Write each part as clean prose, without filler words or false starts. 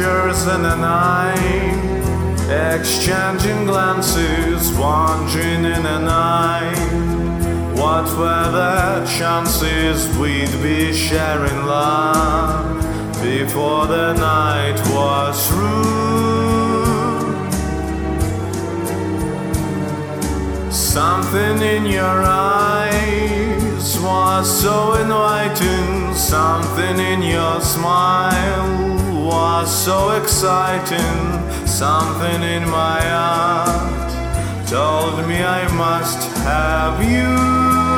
strangers in the night, exchanging glances, wandering in the night. What were the chances we'd be sharing love before the night was through? Something in your eyes was so inviting, something in your smile was so exciting, something in my heart told me I must have you.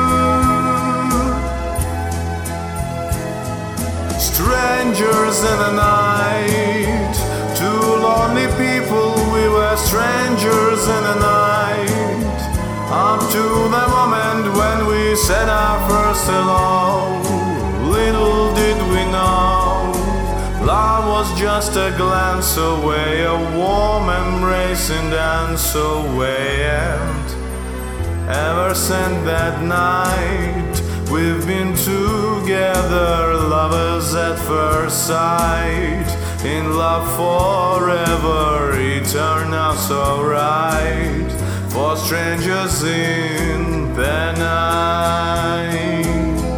Strangers in the night, two lonely people, we were strangers in the night, up to the moment when we said our first hello. Little did we know, love was just a glance away, a warm embrace and dance away. And ever since that night, we've been together, lovers at first sight, in love forever, eternal, so right, for strangers in the night.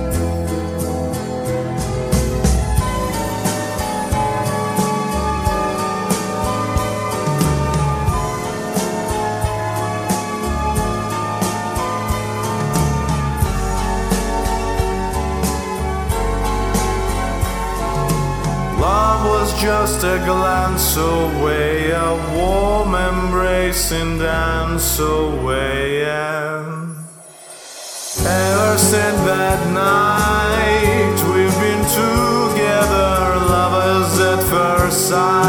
Love was just a glance away, a warm embrace and dance away. And ever since that night, we've been together, lovers at first sight.